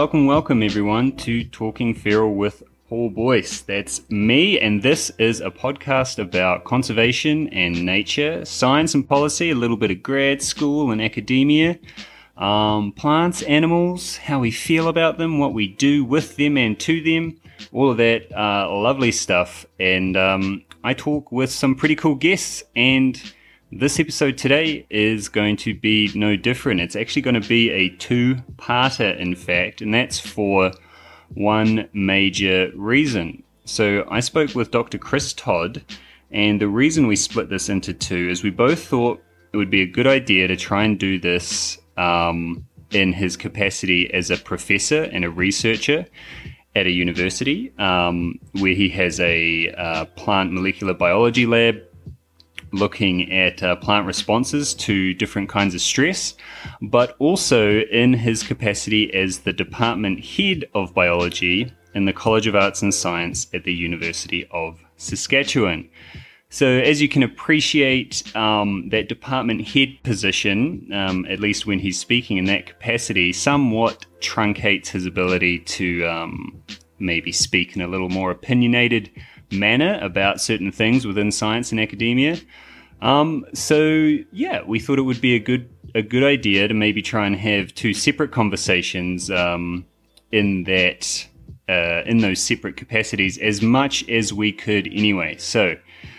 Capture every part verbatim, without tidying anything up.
welcome, welcome everyone to Talking Feral with Paul Boyce. That's me, and this is a podcast about conservation and nature, science and policy, a little bit of grad school and academia, um, plants, animals, how we feel about them, what we do with them and to them, all of that uh, lovely stuff. And um, I talk with some pretty cool guests, and this episode today is going to be no different. It's actually going to be a two-parter, in fact, and that's for one major reason. So I spoke with Doctor Chris Todd, and the reason we split this into two is we both thought it would be a good idea to try and do this um, in his capacity as a professor and a researcher at a university, um, where he has a uh, plant molecular biology lab looking at uh, plant responses to different kinds of stress, but also in his capacity as the department head of biology in the College of Arts and Science at the University of Saskatchewan. So as you can appreciate, um, that department head position, um, at least when he's speaking in that capacity, somewhat truncates his ability to um, maybe speak in a little more opinionated manner about certain things within science and academia. Um, so yeah, we thought it would be a good a good idea to maybe try and have two separate conversations um, in that uh, in those separate capacities as much as we could anyway. So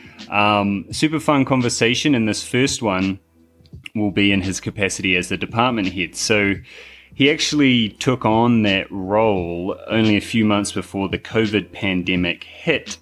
um, super fun conversation, and this first one will be in his capacity as the department head. So he actually took on that role only a few months before the COVID pandemic hit.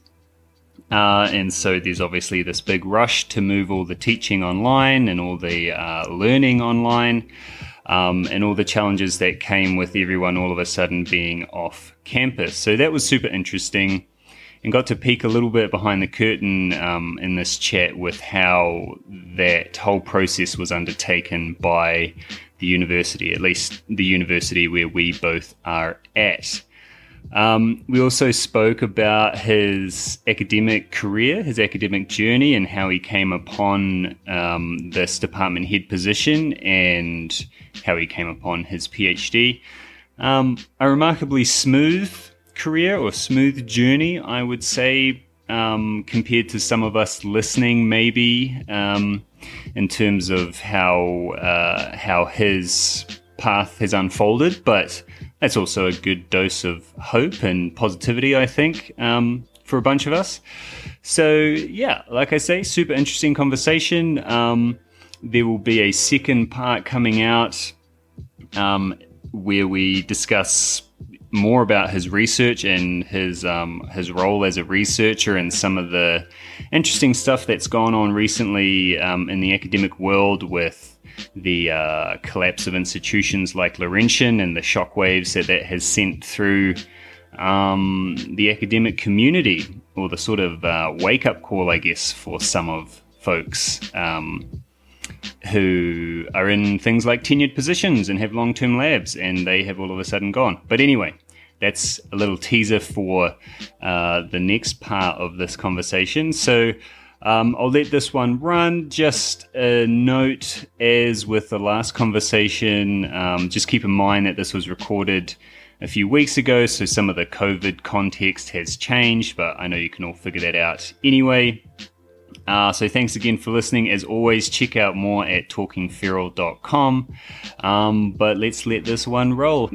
Uh, and so there's obviously this big rush to move all the teaching online and all the uh, learning online, um, and all the challenges that came with everyone all of a sudden being off campus. So that was super interesting, and got to peek a little bit behind the curtain um, in this chat with how that whole process was undertaken by the university, at least the university where we both are at. Um, we also spoke about his academic career, his academic journey, and how he came upon um, this department head position and how he came upon his PhD. Um, a remarkably smooth career, or smooth journey, I would say, um, compared to some of us listening, maybe, um, in terms of how uh, how his path has unfolded, but that's also a good dose of hope and positivity, I think, um, for a bunch of us. So, yeah, like I say, super interesting conversation. Um, there will be a second part coming out um, where we discuss more about his research and his um, his role as a researcher and some of the interesting stuff that's gone on recently um, in the academic world with the uh, collapse of institutions like Laurentian and the shockwaves that that has sent through um, the academic community, or the sort of uh, wake-up call, I guess, for some of folks um, who are in things like tenured positions and have long-term labs, and they have all of a sudden gone. But anyway, that's a little teaser for uh, the next part of this conversation. So Um, I'll let this one run. Just a note, as with the last conversation, um, just keep in mind that this was recorded a few weeks ago, so some of the COVID context has changed, but I know you can all figure that out anyway. Uh, so thanks again for listening. As always, check out more at talking feral dot com. Um, but let's let this one roll.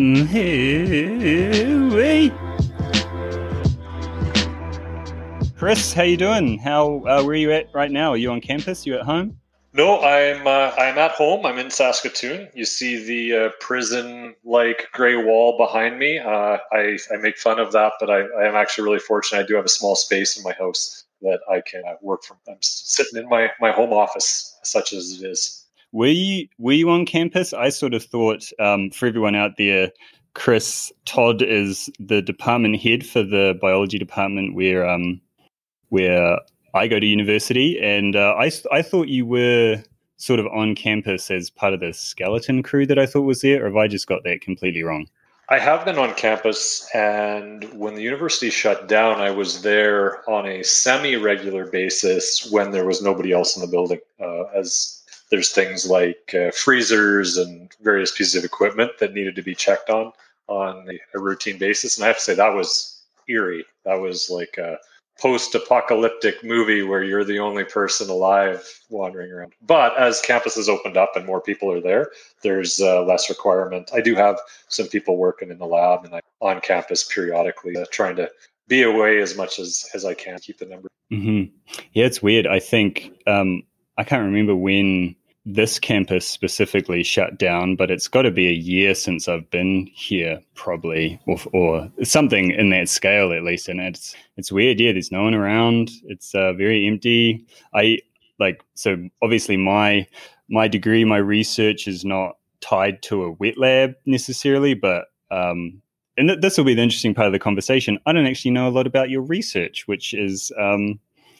Chris, how you doing? How uh, where are you at right now? Are you on campus? You at home? No, I'm uh, I'm at home. I'm in Saskatoon. You see the uh, prison-like gray wall behind me. Uh, I I make fun of that, but I, I am actually really fortunate. I do have a small space in my house that I can uh, work from. I'm sitting in my, my home office, such as it is. Were you were you on campus? I sort of thought, um, for everyone out there, Chris Todd is the department head for the biology department where um. where I go to university, and uh, I, I thought you were sort of on campus as part of the skeleton crew that I thought was there, or have I just got that completely wrong? I have been on campus, and when the university shut down, I was there on a semi-regular basis when there was nobody else in the building, uh, as there's things like uh, freezers and various pieces of equipment that needed to be checked on. on a routine basis. And I have to say that was eerie. That was like a post-apocalyptic movie where you're the only person alive wandering around. But as campuses opened up and more people are there, there's uh, less requirement. I do have some people working in the lab and I'm on campus periodically uh, trying to be away as much as, as I can, keep the number. Mm-hmm. Yeah, it's weird. I think, um, I can't remember when this campus specifically shut down, but it's got to be a year since I've been here, probably, or, or something in that scale at least. And it's it's weird. Yeah, there's no one around. It's uh, very empty. I like so obviously my my degree, my research is not tied to a wet lab necessarily, but um, and th- this will be the interesting part of the conversation. I don't actually know a lot about your research, which is um,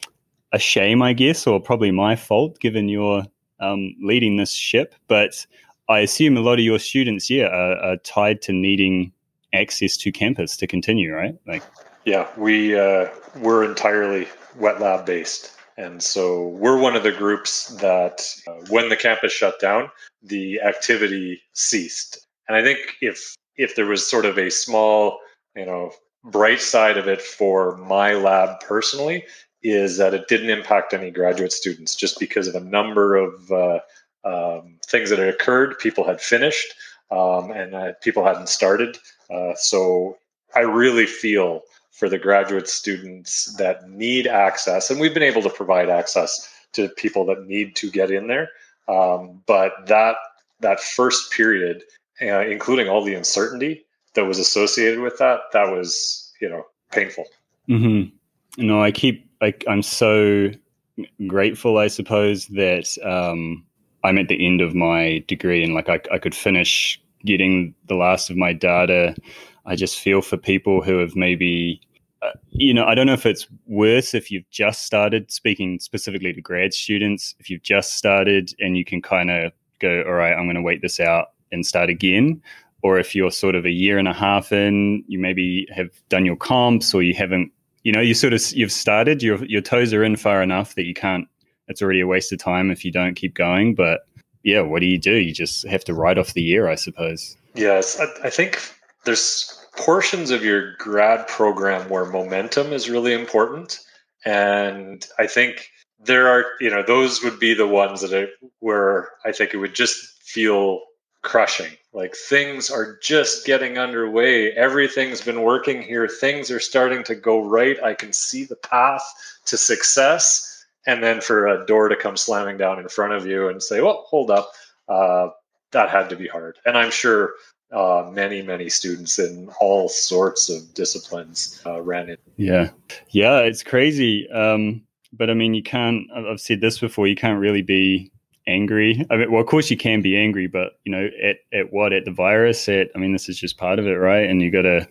a shame, I guess, or probably my fault, given your Um, leading this ship, but I assume a lot of your students, yeah, are, are tied to needing access to campus to continue, right? Like, yeah, we uh, we're entirely wet lab based, and so we're one of the groups that, uh, when the campus shut down, the activity ceased. And I think if if there was sort of a small, you know, bright side of it for my lab personally, is that it didn't impact any graduate students just because of a number of uh, um, things that had occurred. People had finished um, and uh, people hadn't started. Uh, so I really feel for the graduate students that need access, and we've been able to provide access to people that need to get in there. Um, but that that first period, uh, including all the uncertainty that was associated with that, that was, you know, painful. mm-hmm. No, I keep, like, I'm so grateful, I suppose, that um, I'm at the end of my degree and like I, I could finish getting the last of my data. I just feel for people who have maybe, uh, you know, I don't know if it's worse if you've just started, speaking specifically to grad students, if you've just started and you can kind of go, all right, I'm going to wait this out and start again. Or if you're sort of a year and a half in, you maybe have done your comps or you haven't, you know, you sort of, you've started, your your toes are in far enough that you can't, it's already a waste of time if you don't keep going. But yeah, what do you do? You just have to write off the year, I suppose. Yes, I, I think there's portions of your grad program where momentum is really important. And I think there are, you know, those would be the ones that are, where I think it would just feel crushing. Like things are just getting underway. Everything's been working here. Things are starting to go right. I can see the path to success. And then for a door to come slamming down in front of you and say, well, hold up. Uh, that had to be hard. And I'm sure uh, many, many students in all sorts of disciplines uh, ran it. Yeah. Yeah, it's crazy. Um, but I mean, you can't, I've said this before, you can't really be angry. I mean, well, of course you can be angry, but you know, at, at what, at the virus, at, I mean, this is just part of it, right? And you got to,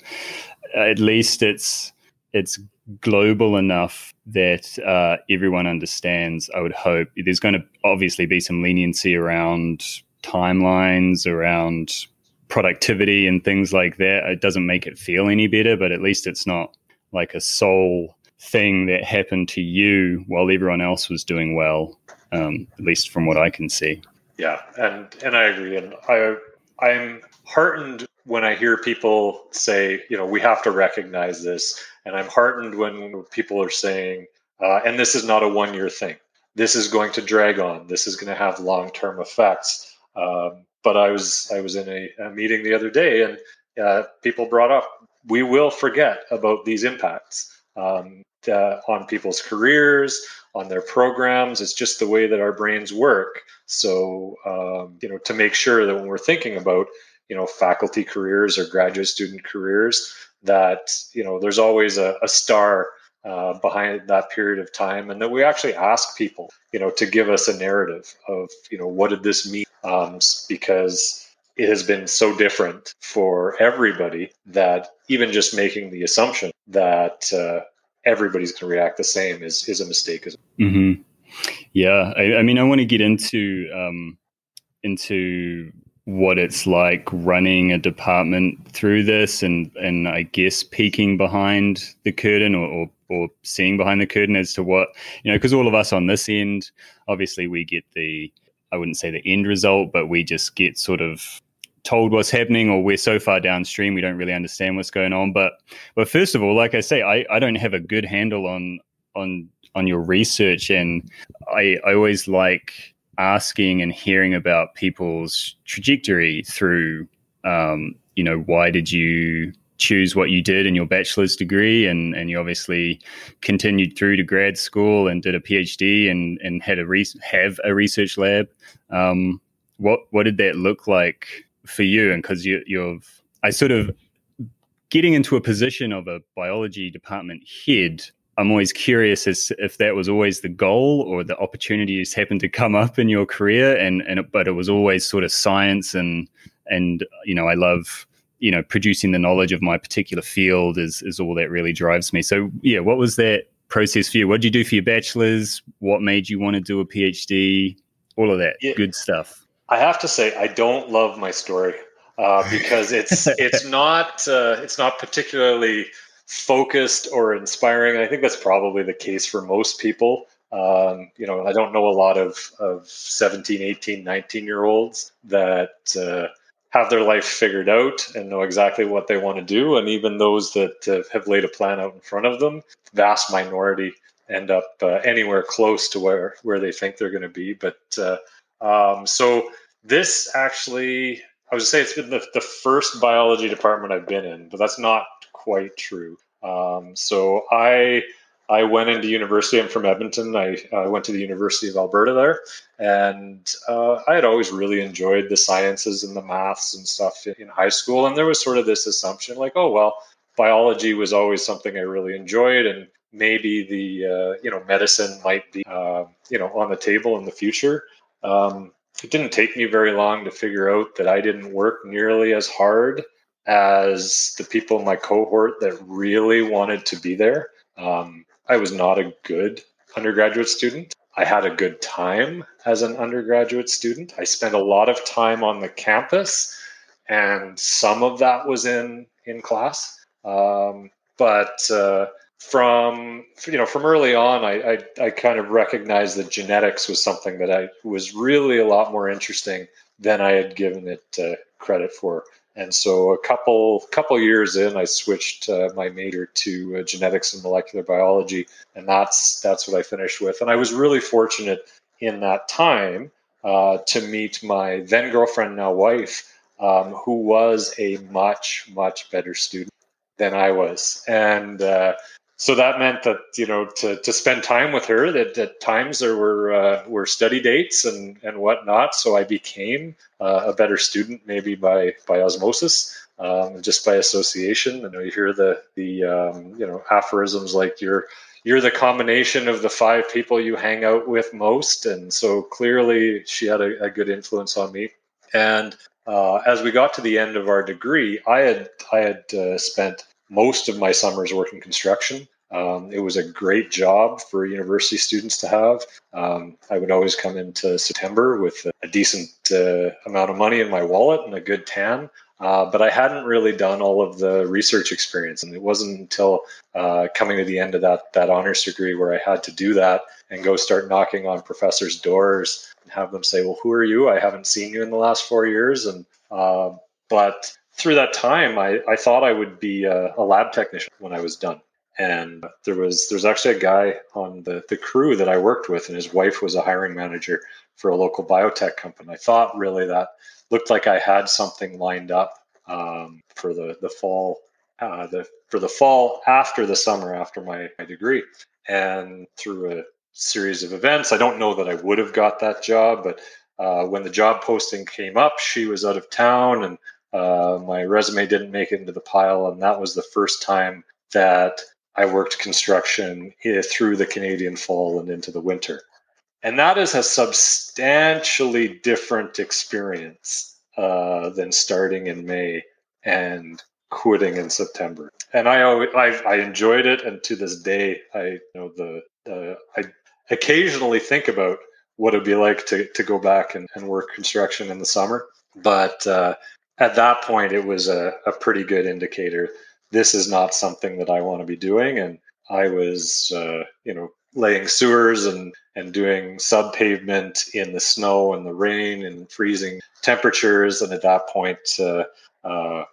at least it's, it's global enough that uh, everyone understands, I would hope. There's going to obviously be some leniency around timelines, around productivity and things like that. It doesn't make it feel any better, but at least it's not like a sole thing that happened to you while everyone else was doing well. Um, at least from what I can see. Yeah, and and I agree. And I I'm heartened when I hear people say, you know, we have to recognize this. And I'm heartened when people are saying, uh, and this is not a one-year thing. This is going to drag on. This is going to have long-term effects. Um, but I was I was in a, a meeting the other day, and uh, people brought up, we will forget about these impacts um, uh, on people's careers, on their programs. It's just the way that our brains work. So, um, you know, to make sure that when we're thinking about, you know, faculty careers or graduate student careers, that, you know, there's always a, a star uh, behind that period of time, and that we actually ask people, you know, to give us a narrative of, you know, what did this mean? Um, because it has been so different for everybody that even just making the assumption that uh, everybody's going to react the same is is a mistake. Mm-hmm. Yeah, I, I mean, I want to get into um, into what it's like running a department through this, and and I guess peeking behind the curtain, or or, or seeing behind the curtain as to what, you know, because all of us on this end, obviously we get the, I wouldn't say the end result, but we just get sort of told what's happening, or we're so far downstream we don't really understand what's going on. But but first of all, like I say, I, I don't have a good handle on on on your research, and I I always like asking and hearing about people's trajectory through um, you know, why did you choose what you did in your bachelor's degree, and and you obviously continued through to grad school and did a PhD and and had a re- have a research lab. Um, what what did that look like for you? And because you, you've, I sort of getting into a position of a biology department head, I'm always curious as if that was always the goal, or the opportunities happened to come up in your career, and and it, but it was always sort of science, and and you know, I love, you know, producing the knowledge of my particular field is is all that really drives me. So yeah, what was that process for you? What did you do for your bachelor's? What made you want to do a PhD? All of that Yeah. good stuff. I have to say, I don't love my story uh, because it's it's not uh, it's not particularly focused or inspiring. And I think that's probably the case for most people. Um, you know, I don't know a lot of, of seventeen, eighteen, nineteen year olds that uh, have their life figured out and know exactly what they want to do. And even those that uh, have laid a plan out in front of them, vast minority end up uh, anywhere close to where, where they think they're going to be. But uh, um, so this actually, I would say it's been the, the first biology department I've been in, but that's not quite true. Um, so I I went into university. I'm from Edmonton. I uh, went to the University of Alberta there, and uh, I had always really enjoyed the sciences and the maths and stuff in, in high school. And there was sort of this assumption, like, oh well, biology was always something I really enjoyed, and maybe the uh, you know medicine might be uh, you know on the table in the future. Um, it didn't take me very long to figure out that I didn't work nearly as hard as the people in my cohort that really wanted to be there. Um, I was not a good undergraduate student. I had a good time as an undergraduate student. I spent a lot of time on the campus, and some of that was in in class. Um, but uh, from you know from early on, I, I I kind of recognized that genetics was something that I was really a lot more interesting than I had given it uh, credit for. And so a couple couple years in, I switched uh, my major to uh, genetics and molecular biology, and that's that's what I finished with. And I was really fortunate in that time uh, to meet my then girlfriend, now wife, um, who was a much much better student than I was, and uh, so that meant that you know to to spend time with her. That at times there were uh, were study dates and and whatnot. So I became uh, a better student, maybe by by osmosis, um, just by association. And you hear the the um, you know aphorisms like you're you're the combination of the five people you hang out with most. And so clearly she had a, a good influence on me. And uh, as we got to the end of our degree, I had I had uh, spent most of my summers working construction. Um, it was a great job for university students to have. Um, I would always come into September with a decent uh, amount of money in my wallet and a good tan. Uh, but I hadn't really done all of the research experience. And it wasn't until uh, coming to the end of that, that honors degree where I had to do that and go start knocking on professors' doors and have them say, well, who are you? I haven't seen you in the last four years. And uh, but through that time, I, I thought I would be a, a lab technician when I was done. And there was there's actually a guy on the, the crew that I worked with, and his wife was a hiring manager for a local biotech company. I thought really that looked like I had something lined up um, for the the fall uh, the for the fall after the summer after my, my degree. And through a series of events, I don't know that I would have got that job, but uh, when the job posting came up, she was out of town, and uh, my resume didn't make it into the pile, and that was the first time that I worked construction through the Canadian fall and into the winter. And that is a substantially different experience uh, than starting in May and quitting in September. And I, I I enjoyed it, and to this day, I you know the uh, I occasionally think about what it'd be like to to go back and, and work construction in the summer. But uh, at that point, it was a, a pretty good indicator. This is not something that I want to be doing, and I was uh, you know laying sewers and and doing sub pavement in the snow and the rain and freezing temperatures. And at that point, uh, uh,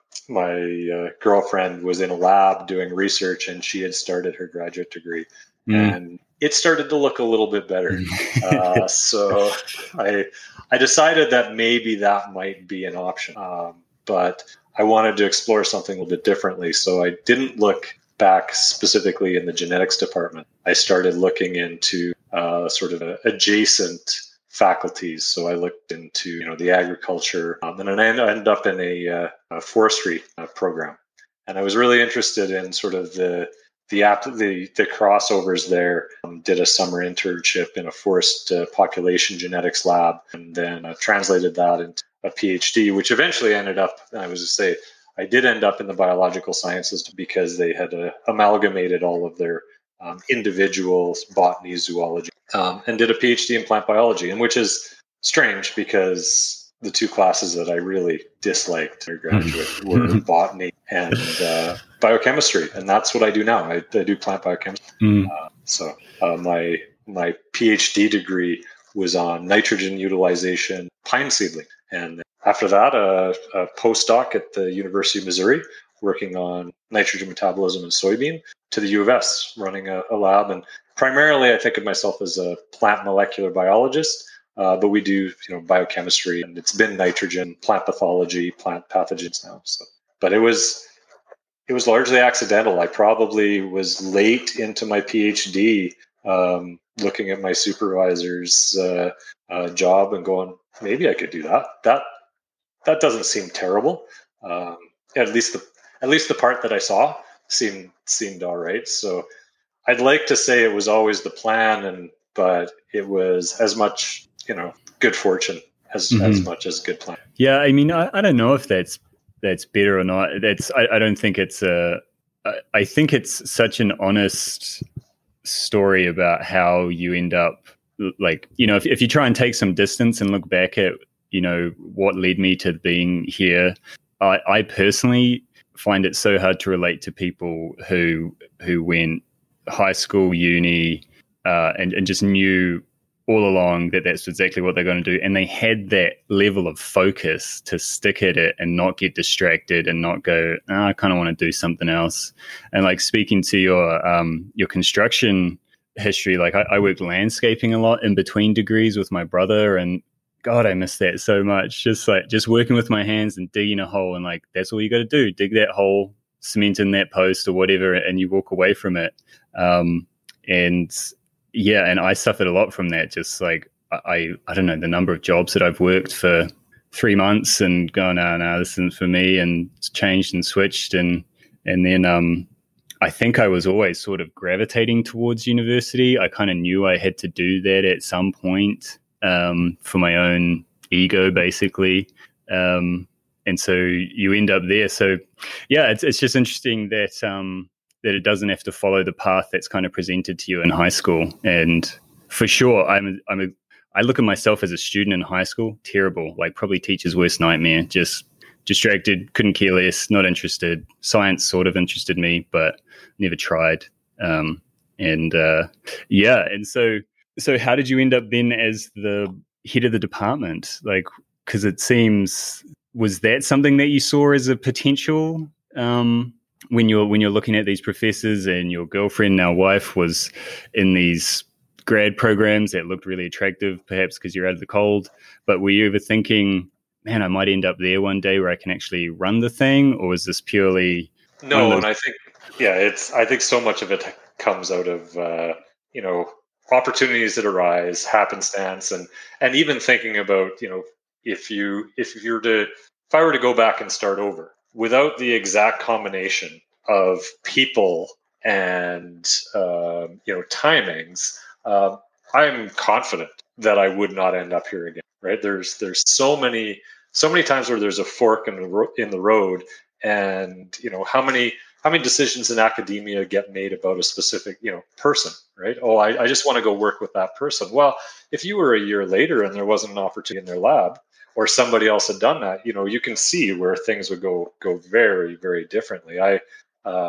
my uh, girlfriend was in a lab doing research, and she had started her graduate degree. Mm. And it started to look a little bit better. uh, so I I decided that maybe that might be an option. Um, but I wanted to explore something a little bit differently. So I didn't look back specifically in the genetics department. I started looking into uh, sort of adjacent faculties. So I looked into, you know, the agriculture, um, and then I ended up in a, uh, a forestry uh, program. And I was really interested in sort of the the app, the, the crossovers there. Um, did a summer internship in a forest uh, population genetics lab, and then uh, translated that into a PhD, which eventually ended up, I was to say, I did end up in the biological sciences because they had uh, amalgamated all of their um, individual botany, zoology, um, and did a PhD in plant biology, and which is strange because the two classes that I really disliked undergraduate were botany and uh, biochemistry, and that's what I do now. I, I do plant biochemistry. Mm. Uh, so uh, my my PhD degree was on nitrogen utilization pine seedling, and after that, uh, a postdoc at the University of Missouri working on nitrogen metabolism in soybean, to the U of S running a, a lab. And primarily, I think of myself as a plant molecular biologist. Uh, but we do, you know, biochemistry, and it's been nitrogen, plant pathology, plant pathogens now. So, but it was it was largely accidental. I probably was late into my PhD, um, looking at my supervisor's uh, uh, job and going, maybe I could do that. That that doesn't seem terrible. Um, at least the at least the part that I saw seemed seemed all right. So I'd like to say it was always the plan, and but it was as much, you know, good fortune as mm-hmm. as much as good plan. Yeah, I mean, I, I don't know if that's that's better or not. That's I, I don't think it's a. I, I think it's such an honest story about how you end up, like, you know, if if you try and take some distance and look back at, you know, what led me to being here, I, I personally find it so hard to relate to people who who went high school, uni, uh, and and just knew all along that that's exactly what they're going to do. And they had that level of focus to stick at it and not get distracted and not go, oh, I kind of want to do something else. And like, speaking to your, um, your construction history, like I, I worked landscaping a lot in between degrees with my brother, and God, I miss that so much. Just like, just working with my hands and digging a hole, and like, that's all you got to do. Dig that hole, cement in that post or whatever, and you walk away from it. Um, and yeah, and I suffered a lot from that. Just like, I, I don't know, the number of jobs that I've worked for three months and gone, no, no, this isn't for me, and changed and switched. And, and then, um, I think I was always sort of gravitating towards university. I kind of knew I had to do that at some point, um, for my own ego, basically. Um, and so you end up there. So yeah, it's, it's just interesting that, um, that it doesn't have to follow the path that's kind of presented to you in high school. And for sure, I'm, I'm a, I look at myself as a student in high school, terrible, like probably teacher's worst nightmare, just distracted, couldn't care less, not interested. Science sort of interested me, but never tried. Um, and uh, yeah, and so, so how did you end up then as the head of the department? Like, because it seems, was that something that you saw as a potential, um, when you're when you're looking at these professors, and your girlfriend, now wife, was in these grad programs that looked really attractive, perhaps because you're out of the cold, but were you ever thinking, man, I might end up there one day where I can actually run the thing? Or was this purely no? And I think yeah it's I think so much of it comes out of uh you know opportunities that arise, happenstance, and and even thinking about, you know, if you if you were to if I were to go back and start over without the exact combination of people and uh, you know timings, uh, I'm confident that I would not end up here again. Right? There's there's so many so many times where there's a fork in the ro- in the road, and you know how many how many decisions in academia get made about a specific, you know, person. Right? Oh, I, I just want to go work with that person. Well, if you were a year later and there wasn't an opportunity in their lab, or somebody else had done that, you know, you can see where things would go go very, very differently. I um,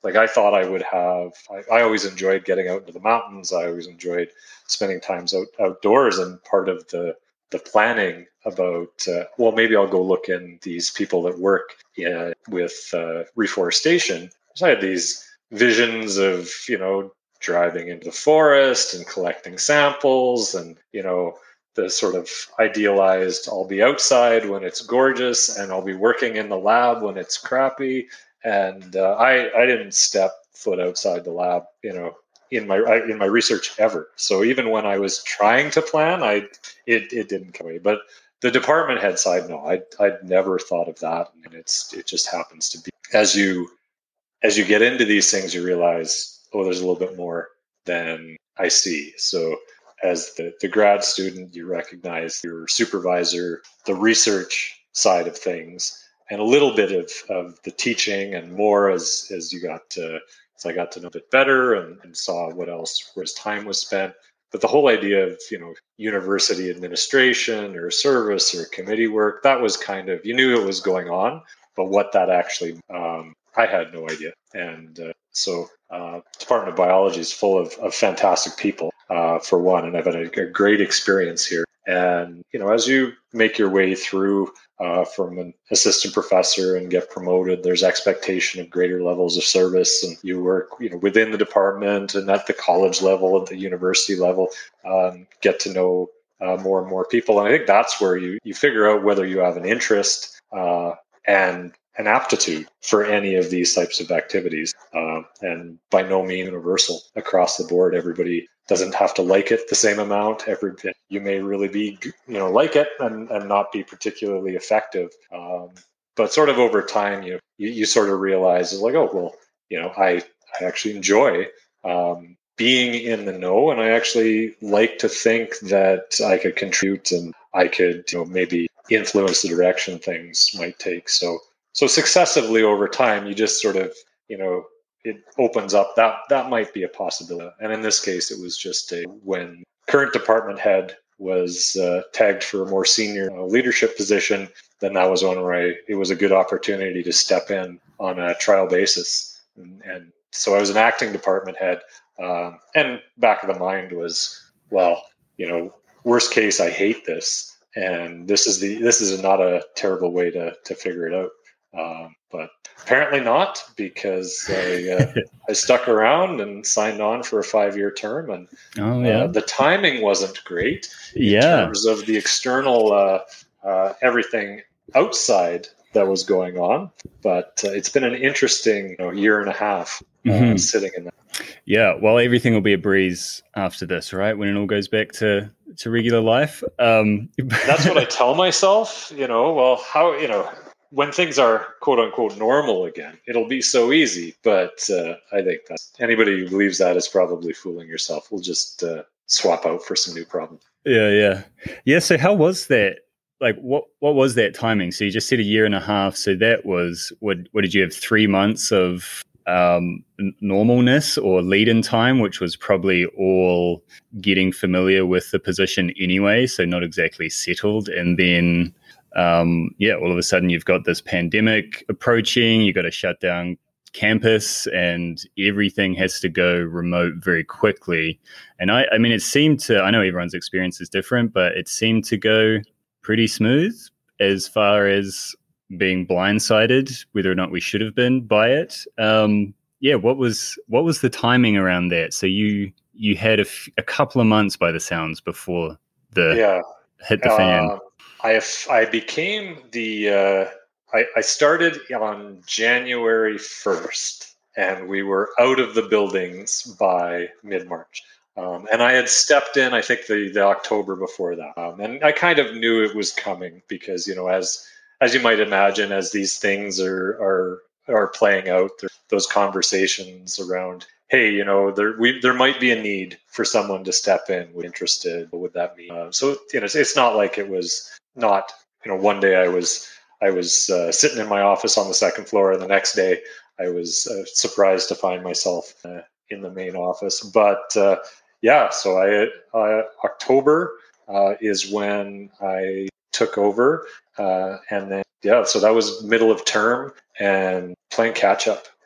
like I thought I would have, I, I always enjoyed getting out into the mountains. I always enjoyed spending times out, outdoors. And part of the, the planning about, uh, well, maybe I'll go look in these people that work uh, with uh, reforestation. So I had these visions of, you know, driving into the forest and collecting samples and, you know, the sort of idealized, I'll be outside when it's gorgeous and I'll be working in the lab when it's crappy. And uh, I, I didn't step foot outside the lab, you know, in my in my research ever. So even when I was trying to plan, I it, it didn't come away. But the department head side, no, I'd, I'd never thought of that. And it's it just happens to be. As you as you get into these things, you realize, oh, there's a little bit more than I see. So as the, the grad student, you recognize your supervisor, the research side of things, and a little bit of, of the teaching and more as, as you got to, as I got to know a bit better and, and saw what else, where his time was spent. But the whole idea of, you know, university administration or service or committee work, that was kind of, you knew it was going on, but what that actually, um, I had no idea. And uh, so uh, Department of Biology is full of, of fantastic people, uh, for one, and I've had a, a great experience here. And, you know, as you make your way through uh, from an assistant professor and get promoted, there's expectation of greater levels of service. And you work, you know, within the department and at the college level, at the university level, um, get to know uh, more and more people. And I think that's where you, you figure out whether you have an interest uh, and an aptitude for any of these types of activities. Uh, and by no means universal across the board. Everybody doesn't have to like it the same amount. Every you may really be, you know, like it and, and not be particularly effective. Um, but sort of over time, you know, you, you sort of realize it's like, oh, well, you know, I, I actually enjoy um, being in the know, and I actually like to think that I could contribute and I could, you know, maybe influence the direction things might take. So, so successively over time, you just sort of, you know, it opens up that that might be a possibility. And in this case, it was just a when current department head was uh, tagged for a more senior uh, leadership position, then that was one where I, it was a good opportunity to step in on a trial basis. And, and so I was an acting department head. Um, and back of the mind was, well, you know, worst case, I hate this. And this is the this is not a terrible way to to figure it out. Um, but apparently not, because I, uh, I stuck around and signed on for a five-year term, and oh, yeah. uh, the timing wasn't great in yeah. terms of the external uh, uh, everything outside that was going on. But uh, it's been an interesting, you know, year and a half uh, mm-hmm. sitting in that. Yeah, well, everything will be a breeze after this, right? When it all goes back to, to regular life. Um, That's what I tell myself, you know, well, how, you know, when things are quote unquote normal again, it'll be so easy. But uh, I think that anybody who believes that is probably fooling yourself. We'll just uh, swap out for some new problems. Yeah, yeah. Yeah, so how was that? Like, what what was that timing? So you just said a year and a half. So that was, what, what did you have, three months of um, normalness or lead-in time, which was probably all getting familiar with the position anyway, so not exactly settled. And then... Um, yeah, all of a sudden you've got this pandemic approaching, you've got to shut down campus and everything has to go remote very quickly. And I, I mean, it seemed to, I know everyone's experience is different, but it seemed to go pretty smooth as far as being blindsided, whether or not we should have been by it. Um, yeah, what was, what was the timing around that? So you, you had a, f- a couple of months by the sounds before the yeah. hit the fan. Uh, I I became the uh, I, I started on January first, and we were out of the buildings by mid-March. Um, and I had stepped in, I think the, the October before that, um, and I kind of knew it was coming because, you know, as as you might imagine, as these things are are are playing out, there, those conversations around, hey, you know, there we there might be a need for someone to step in. We're interested. What would that mean? Uh, so you know, it's, it's not like it was not. You know, one day I was I was uh, sitting in my office on the second floor, and the next day I was uh, surprised to find myself uh, in the main office. But uh, yeah, so I uh, October uh, is when I took over, uh, and then yeah, so that was middle of term and playing catch up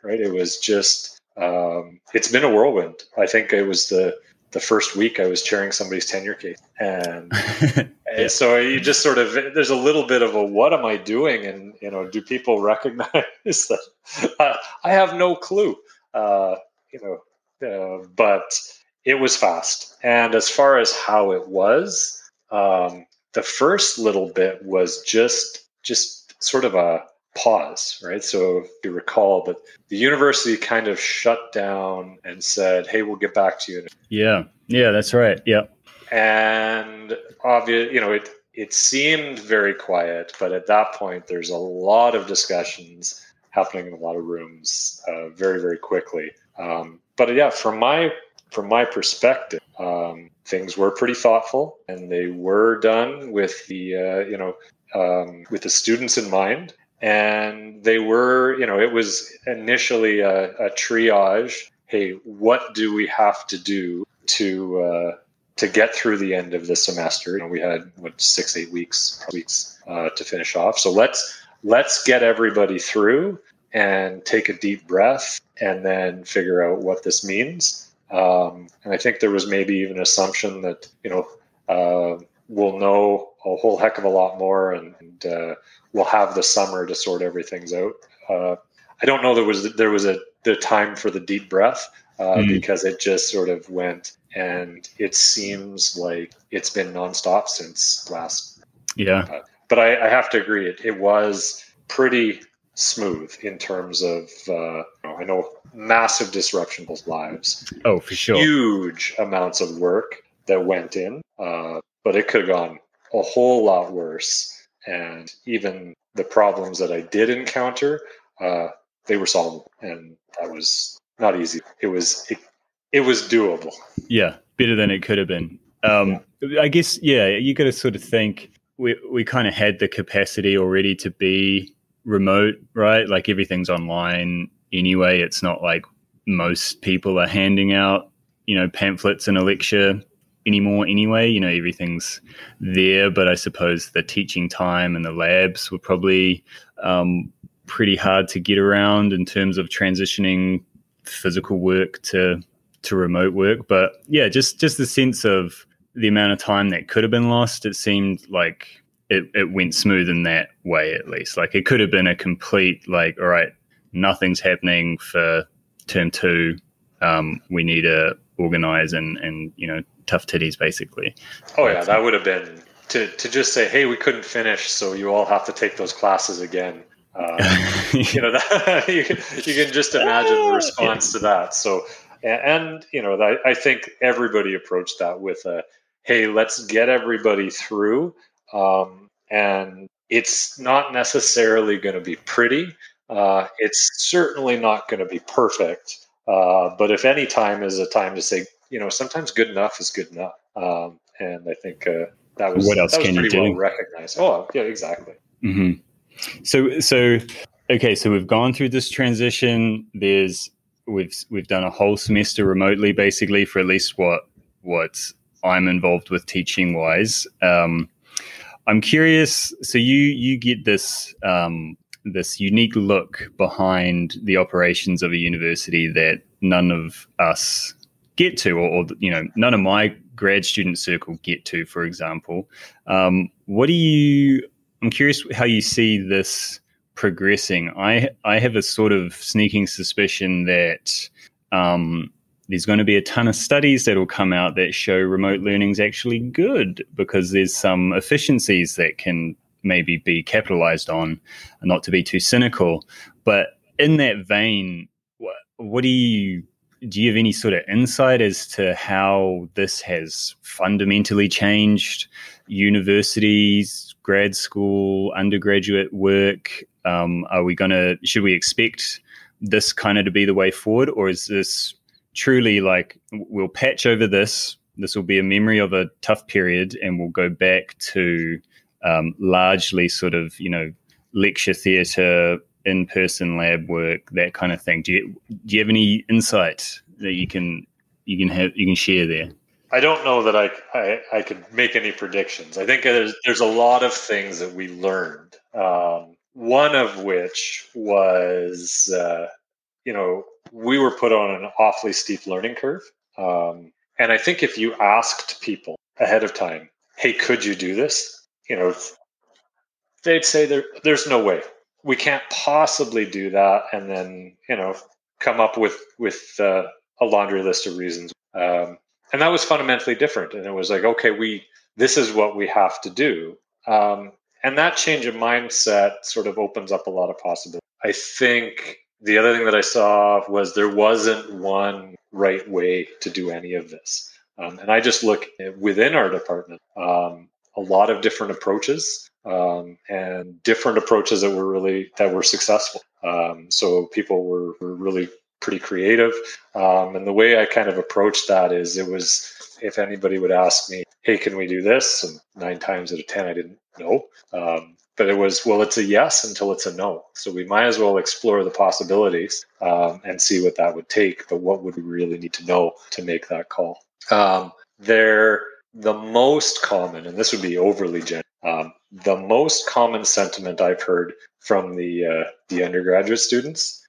right? It was just, um, it's been a whirlwind. I think it was the, the first week I was chairing somebody's tenure case. And, Yeah. and so you just sort of, there's a little bit of a, what am I doing? And, you know, do people recognize that uh, I have no clue, uh, you know, uh, but it was fast. And as far as how it was, um, the first little bit was just, just sort of a pause, right? So if you recall that the university kind of shut down and said, hey, we'll get back to you. Yeah. Yeah, that's right. Yeah. And obvious, you know, it, it seemed very quiet, but at that point, there's a lot of discussions happening in a lot of rooms uh, very, very quickly. Um, but yeah, from my from my perspective, um, things were pretty thoughtful, and they were done with the uh, you know um, with the students in mind. And they were, you know, it was initially a, a triage. Hey, what do we have to do to uh, to get through the end of the semester? You know, we had what six, eight weeks, weeks uh, to finish off. So let's let's get everybody through and take a deep breath, and then figure out what this means. Um, and I think there was maybe even an assumption that, you know, uh, we'll know a whole heck of a lot more, and, and uh, we'll have the summer to sort everything out. Uh, I don't know there was there was a the time for the deep breath uh, mm. because it just sort of went, and it seems like it's been nonstop since last. Yeah, uh, but I, I have to agree, it, it was pretty smooth in terms of uh, you know, I know massive disruption to lives. Oh, for sure. Huge amounts of work that went in, uh, but it could have gone a whole lot worse. And even the problems that I did encounter, uh, they were solvable, and that was not easy. It was it, it was doable. Yeah, better than it could have been. Um, yeah. I guess, yeah, you got to sort of think we we kind of had the capacity already to be remote, right? Like everything's online anyway. It's not like most people are handing out, you know, pamphlets in a lecture anymore anyway. You know, everything's there, but I suppose the teaching time and the labs were probably um, pretty hard to get around in terms of transitioning physical work to to remote work. But yeah, just just the sense of the amount of time that could have been lost, it seemed like It, it went smooth in that way, at least. Like it could have been a complete, like, all right, nothing's happening for term two. Um, we need to organize and, and, you know, tough titties, basically. Oh, yeah, that would have been to, to just say, hey, we couldn't finish, so you all have to take those classes again. Uh, you know, that, you, can, you can just imagine the response yeah. to that. So, and, and you know, I, I think everybody approached that with a, hey, let's get everybody through. Um, and it's not necessarily going to be pretty. Uh, it's certainly not going to be perfect. Uh, but if any time is a time to say, you know, sometimes good enough is good enough. Um, and I think uh, that was, what else that was can pretty you do? well recognized. Oh, yeah, exactly. Mm-hmm. So, so, okay, so we've gone through this transition. There's, we've, we've done a whole semester remotely, basically, for at least what, what I'm involved with teaching wise. Um, I'm curious. So you you get this um, this unique look behind the operations of a university that none of us get to, or, or you know, none of my grad student circle get to. For example, um, what do you? I'm curious how you see this progressing. I I have a sort of sneaking suspicion that um, there's going to be a ton of studies that will come out that show remote learning is actually good because there's some efficiencies that can maybe be capitalized on, not to be too cynical. But in that vein, what, what do you, do you have any sort of insight as to how this has fundamentally changed universities, grad school, undergraduate work? Um, are we going to, should we expect this kind of to be the way forward, or is this truly like we'll patch over this, this will be a memory of a tough period, and we'll go back to um, largely sort of, you know, lecture theatre, in-person lab work, that kind of thing? Do you do you have any insight that you can you can have you can share there? I don't know that I I, I could make any predictions. I think there's there's a lot of things that we learned. Um, one of which was uh, you know, we were put on an awfully steep learning curve. Um, and I think if you asked people ahead of time, hey, could you do this? You know, they'd say there, there's no way. We can't possibly do that. And then, you know, come up with, with uh, a laundry list of reasons. Um, and that was fundamentally different. And it was like, okay, we, this is what we have to do. Um, and that change of mindset sort of opens up a lot of possibilities. I think the other thing that I saw was there wasn't one right way to do any of this. Um, and I just look within our department, um, a lot of different approaches um, and different approaches that were really, that were successful. Um, so people were, were really pretty creative. Um, and the way I kind of approached that is it was, if anybody would ask me, hey, can we do this? And nine times out of ten, I didn't know. Um, but it was, well, it's a yes until it's a no. So we might as well explore the possibilities um, and see what that would take. But what would we really need to know to make that call? Um, they're the most common, and this would be overly general, um, the most common sentiment I've heard from the uh, the undergraduate students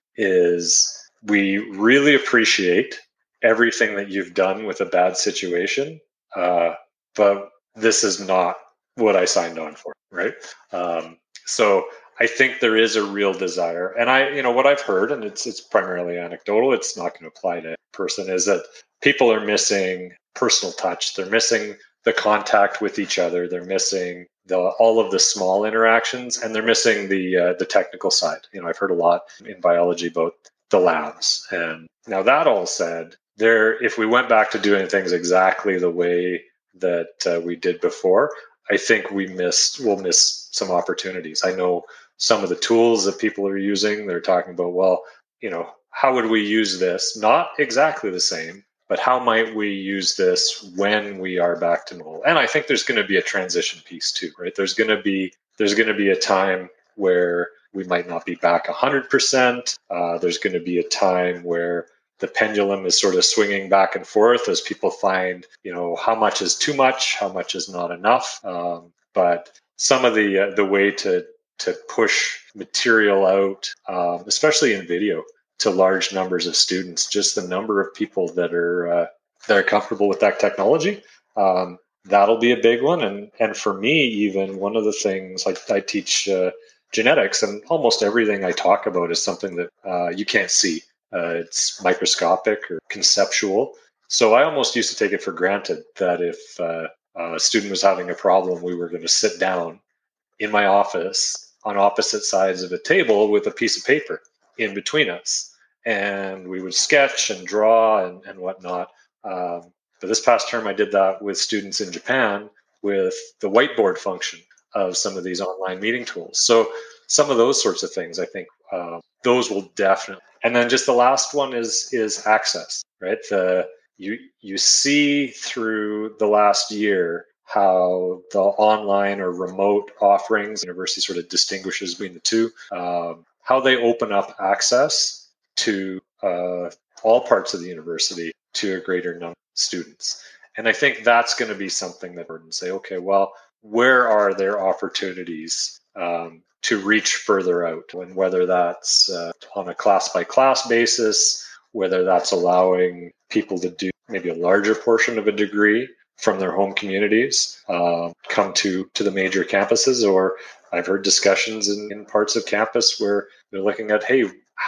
is we really appreciate everything that you've done with a bad situation, uh, but this is not what I signed on for, right? Um, so I think there is a real desire, and I, you know, what I've heard, and it's it's primarily anecdotal. It's not going to apply to every person. Is that people are missing personal touch. They're missing the contact with each other. They're missing the all of the small interactions, and they're missing the uh, the technical side. You know, I've heard a lot in biology about the labs. And now that all said, there, if we went back to doing things exactly the way that uh, we did before, I think we missed, we'll miss some opportunities. I know some of the tools that people are using, they're talking about, well, you know, how would we use this? Not exactly the same, but how might we use this when we are back to normal? And I think there's going to be a transition piece too, right? There's going to be, there's going to be a time where we might not be back one hundred percent. Uh, there's going to be a time where the pendulum is sort of swinging back and forth as people find, you know, how much is too much, how much is not enough. Um, but some of the uh, the way to to push material out, um, especially in video, to large numbers of students, just the number of people that are uh, that are comfortable with that technology. Um, that'll be a big one. And and for me, even one of the things, like I teach uh, genetics, and almost everything I talk about is something that uh, you can't see. Uh, it's microscopic or conceptual. So I almost used to take it for granted that if uh, a student was having a problem, we were going to sit down in my office on opposite sides of a table with a piece of paper in between us. And we would sketch and draw and, and whatnot. Um, but this past term, I did that with students in Japan with the whiteboard function of some of these online meeting tools. So some of those sorts of things, I think uh, those will definitely. And then just the last one is is access, right? The you you see through the last year how the online or remote offerings, university sort of distinguishes between the two, um, how they open up access to uh, all parts of the university to a greater number of students. And I think that's going to be something that we're going to say, okay, well, where are there opportunities um, to reach further out? And whether that's uh, on a class by class basis, whether that's allowing people to do maybe a larger portion of a degree from their home communities, uh, come to, to the major campuses, or I've heard discussions in, in parts of campus where they're looking at, hey,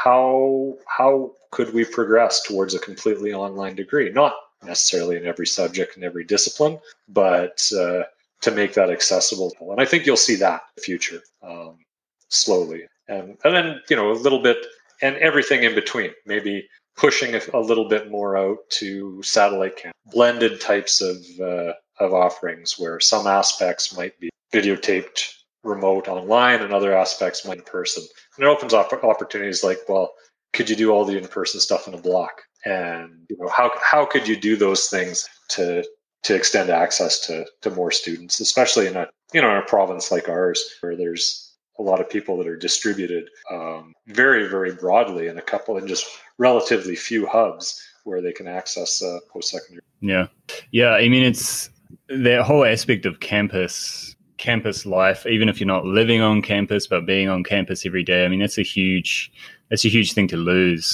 how how could we progress towards a completely online degree? Not necessarily in every subject and every discipline, but uh, to make that accessible. And I think you'll see that in the future um, slowly. And, and then, you know, a little bit, and everything in between, maybe pushing a, a little bit more out to satellite camp, blended types of uh, of offerings where some aspects might be videotaped remote online and other aspects might in person. And it opens up opportunities like, well, could you do all the in-person stuff in a block? And you know, how how could you do those things to to extend access to to more students, especially in a you know in a province like ours where there's a lot of people that are distributed um, very very broadly in a couple and just relatively few hubs where they can access uh, post-secondary. Yeah, yeah. I mean, it's the whole aspect of campus. campus life, even if you're not living on campus, but being on campus every day. I mean, that's a huge, that's a huge thing to lose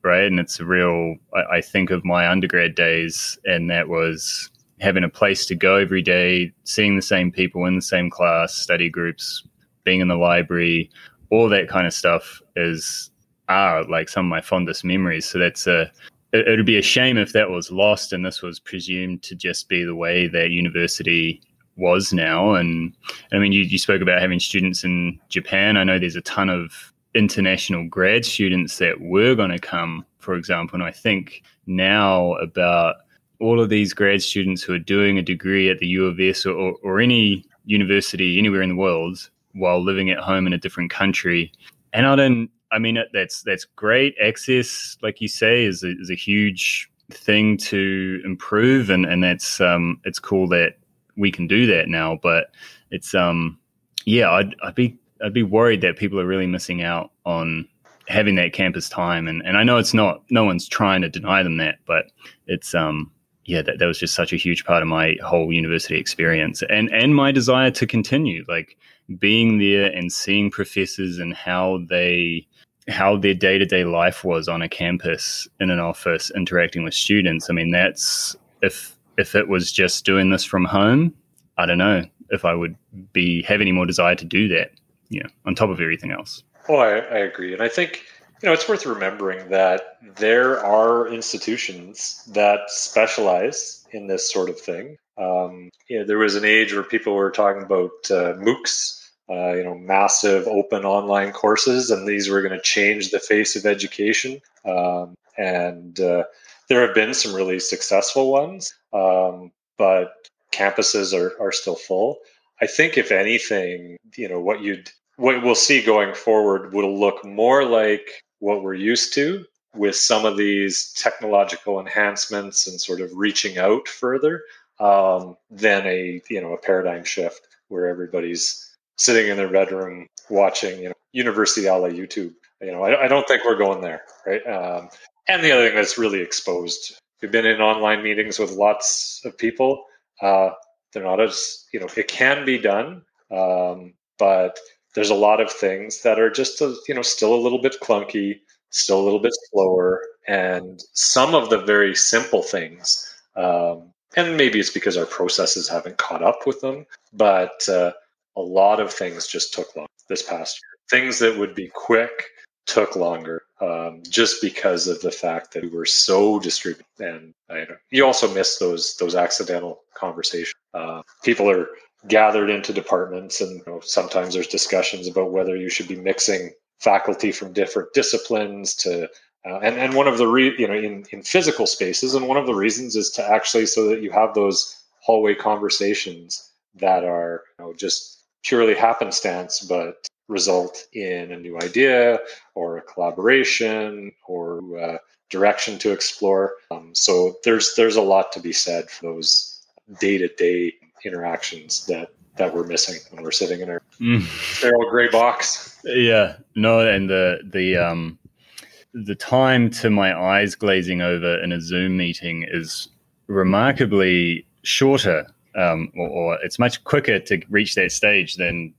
right? And it's a real, I, I think of my undergrad days, and that was having a place to go every day, seeing the same people in the same class, study groups, being in the library, all that kind of stuff is are like some of my fondest memories. So that's a, it would be a shame if that was lost and this was presumed to just be the way that university was now. And I mean, you, you spoke about having students in Japan. I know there's a ton of international grad students that were going to come, for example. And I think now about all of these grad students who are doing a degree at the U of S or, or, or any university anywhere in the world while living at home in a different country. And I don't, I mean, that's that's great. Access, like you say, is a, is a huge thing to improve, and and that's um, it's cool that we can do that now. But it's um, yeah, I'd I'd be I'd be worried that people are really missing out on having that campus time, and and I know it's not, no one's trying to deny them that, but it's um, yeah, that that was just such a huge part of my whole university experience, and and my desire to continue, like being there and seeing professors and how they. how their day-to-day life was on a campus in an office interacting with students. I mean, that's, if if it was just doing this from home, I don't know if I would be have any more desire to do that, you know, on top of everything else. Oh, I, I agree. And I think, you know, it's worth remembering that there are institutions that specialize in this sort of thing. Um, you know, there was an age where people were talking about uh, MOOCs, Uh, you know, massive open online courses, and these were going to change the face of education. Um, and uh, there have been some really successful ones, um, but campuses are, are still full. I think, if anything, you know, what you'd what we'll see going forward will look more like what we're used to with some of these technological enhancements and sort of reaching out further, um, than a you know a paradigm shift where everybody's sitting in their bedroom watching, you know, university a la YouTube. You know, I, I don't think we're going there, right? Um, and the other thing that's really exposed, we've been in online meetings with lots of people. Uh, they're not as, you know, it can be done, um, but there's a lot of things that are just, a, you know, still a little bit clunky, still a little bit slower, and some of the very simple things. Um, and maybe it's because our processes haven't caught up with them, but uh, a lot of things just took long this past year. Things that would be quick took longer, um, just because of the fact that we were so distributed. And I know, you also miss those those accidental conversations. Uh, people are gathered into departments, and you know, sometimes there's discussions about whether you should be mixing faculty from different disciplines to. Uh, and, and one of the, re, you know, in, in physical spaces, and one of the reasons is to actually so that you have those hallway conversations that are, you know, just purely happenstance, but result in a new idea or a collaboration or a direction to explore. Um, so there's there's a lot to be said for those day-to-day interactions that that we're missing when we're sitting in our Mm. sterile gray box. Yeah, no, and the the um the time to my eyes glazing over in a Zoom meeting is remarkably shorter. Um, or, or it's much quicker to reach that stage than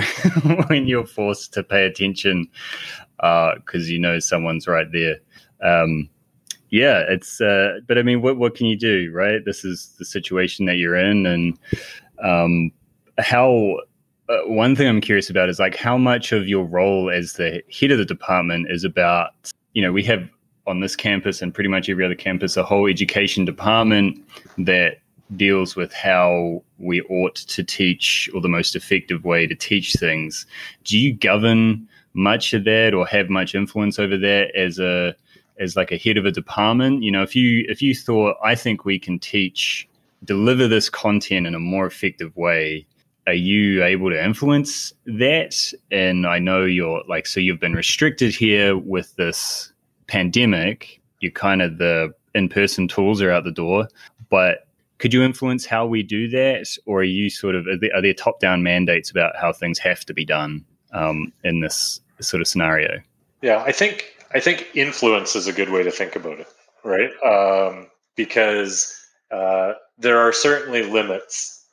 when you're forced to pay attention because uh, you know someone's right there. Um, yeah, it's. Uh, but I mean, what what can you do, right? This is the situation that you're in, and um, how. Uh, one thing I'm curious about is like how much of your role as the head of the department is about. You know, we have on this campus and pretty much every other campus a whole education department that deals with how we ought to teach or the most effective way to teach things. Do you govern much of that or have much influence over that as a as like a head of a department? You know, if you if you thought, I think we can teach, deliver this content in a more effective way, are you able to influence that? And I know you're like, so you've been restricted here with this pandemic. You're kind of the in-person tools are out the door, but could you influence how we do that, or are you sort of are there, are there top-down mandates about how things have to be done um, in this sort of scenario? Yeah, I think I think influence is a good way to think about it, right? Um, because uh, there are certainly limits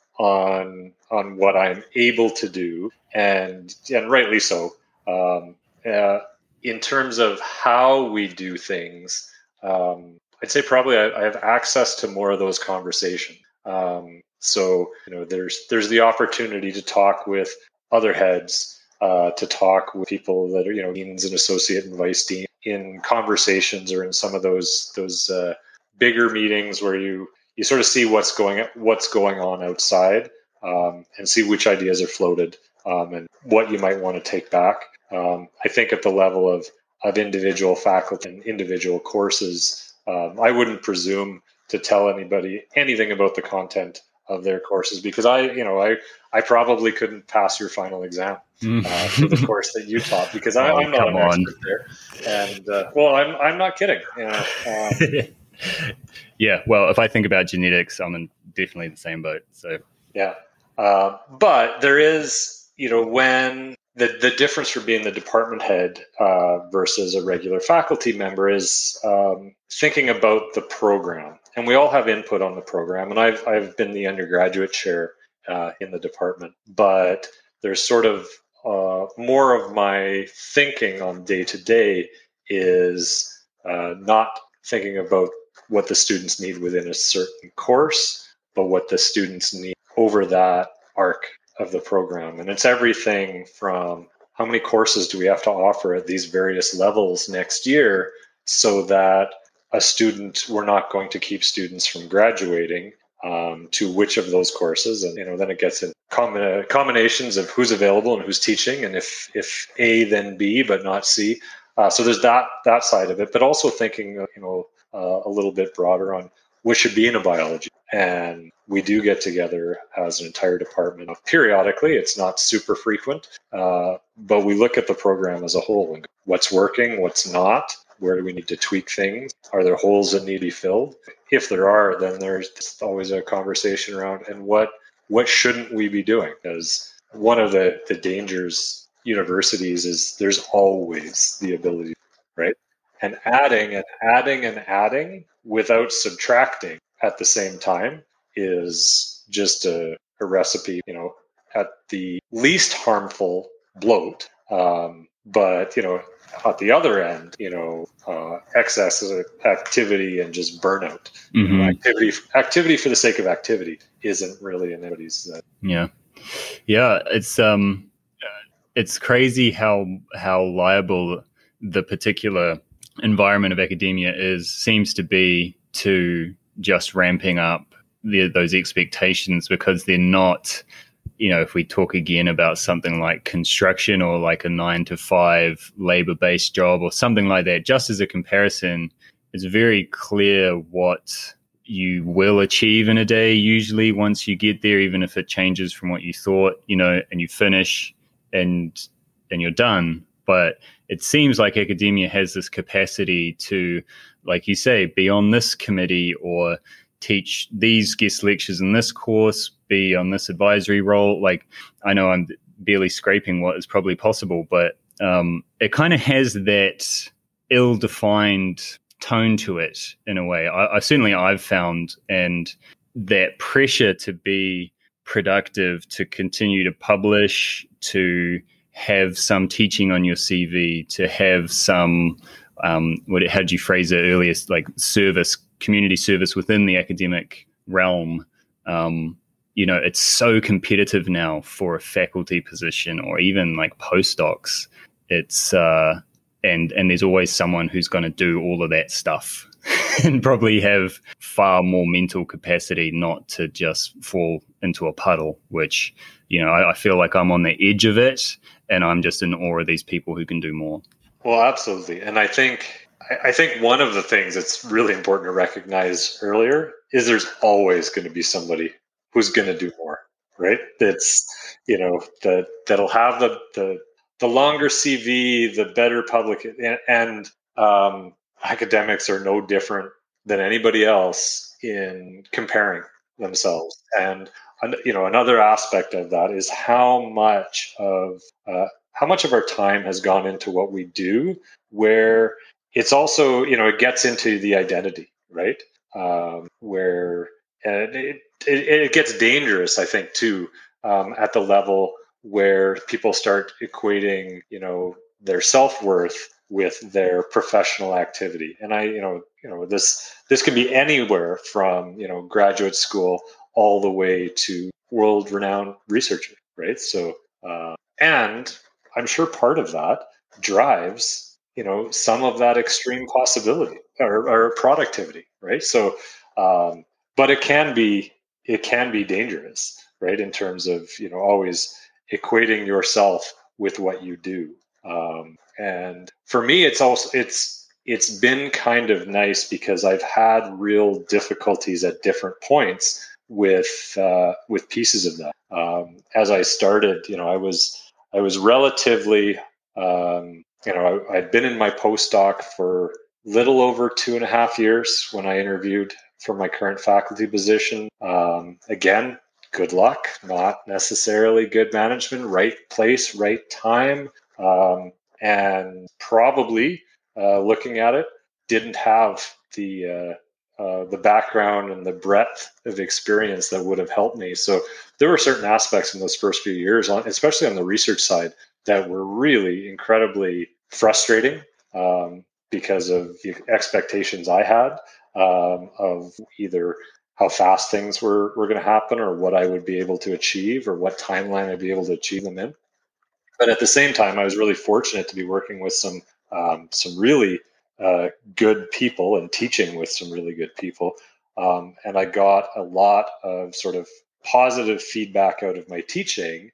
on on what I'm able to do, and and rightly so. Um, uh, in terms of how we do things, um, I'd say probably I, I have access to more of those conversations. Um, so you know, there's there's the opportunity to talk with other heads, uh, to talk with people that are you know deans and associate and vice dean in conversations or in some of those those uh, bigger meetings where you you sort of see what's going what's going on outside, um, and see which ideas are floated, um, and what you might want to take back. Um, I think at the level of of individual faculty and individual courses, um, I wouldn't presume to tell anybody anything about the content of their courses because I, you know, I I probably couldn't pass your final exam uh, for the course that you taught because I, Oh, I'm not an come on. expert there. And uh, well, I'm I'm not kidding. You know, um, Yeah, well, if I think about genetics, I'm in definitely the same boat. So yeah, uh, but there is, you know, when the the difference for being the department head uh, versus a regular faculty member is um, thinking about the program, and we all have input on the program. And I've I've been the undergraduate chair uh, in the department, but there's sort of uh, more of my thinking on day to day is uh, not thinking about what the students need within a certain course, but what the students need over that arc of the program. And it's everything from how many courses do we have to offer at these various levels next year so that a student, we're not going to keep students from graduating, um, to which of those courses. And, you know, then it gets in combina- combinations of who's available and who's teaching. And if, if A, then B, but not C. Uh, so there's that, that side of it, but also thinking, you know, uh, a little bit broader on what should be in a biology. And we do get together as an entire department periodically. It's not super frequent, uh, but we look at the program as a whole and what's working, what's not, where do we need to tweak things? Are there holes that need to be filled? If there are, then there's always a conversation around and what what shouldn't we be doing? Because one of the, the dangers universities is there's always the ability, right? And adding and adding and adding without subtracting at the same time is just a, a recipe, you know, at the least harmful bloat. Um, but, you know, at the other end, you know, uh, excess of activity and just burnout. Mm-hmm. You know, activity, activity for the sake of activity isn't really anybody's. Uh, yeah, yeah, it's um, it's crazy how how liable the particular environment of academia is seems to be to just ramping up the, those expectations because they're not, you know, if we talk again about something like construction or like a nine to five labor-based job or something like that, just as a comparison, it's very clear what you will achieve in a day usually once you get there, even if it changes from what you thought, you know, and you finish and and you're done. But it seems like academia has this capacity to, like you say, be on this committee or teach these guest lectures in this course, be on this advisory role. Like, I know I'm barely scraping what is probably possible, but um, it kind of has that ill-defined tone to it in a way. I, I certainly I've found, and that pressure to be productive, to continue to publish, to have some teaching on your C V, to have some, um, what how did you phrase it earlier, like service, community service within the academic realm. Um, you know, it's so competitive now for a faculty position or even like postdocs. It's uh, and and there's always someone who's going to do all of that stuff and probably have far more mental capacity not to just fall into a puddle, which, you know, I, I feel like I'm on the edge of it and I'm just in awe of these people who can do more. Well, absolutely. And I think I think one of the things that's really important to recognize earlier is there's always going to be somebody who's going to do more, right? That's, you know, that that'll have the the the longer C V, the better public, and, and um, academics are no different than anybody else in comparing themselves. And you know, another aspect of that is how much of uh, how much of our time has gone into what we do, where it's also, you know, it gets into the identity, right? Um, where and it, it it gets dangerous, I think, too, um, at the level where people start equating, you know, their self-worth with their professional activity. And I, you know, you know, this this can be anywhere from, you know, graduate school all the way to world-renowned researcher, right? So, uh, and I'm sure part of that drives, you know, some of that extreme possibility or, or productivity, right? So, um, but it can be it can be dangerous, right? In terms of, you know, always equating yourself with what you do. Um, and for me, it's also it's it's been kind of nice because I've had real difficulties at different points with uh, with pieces of that. Um, as I started, you know, I was I was relatively, um, you know, I, I'd been in my postdoc for little over two and a half years when I interviewed for my current faculty position. Um, again, good luck, not necessarily good management, right place, right time, um, and probably uh, looking at it, didn't have the uh, uh, the background and the breadth of experience that would have helped me. So there were certain aspects in those first few years, on, especially on the research side, that were really incredibly frustrating um, because of the expectations I had um, of either how fast things were, were going to happen or what I would be able to achieve or what timeline I'd be able to achieve them in. But at the same time, I was really fortunate to be working with some um, some really uh, good people and teaching with some really good people. Um, and I got a lot of sort of positive feedback out of my teaching.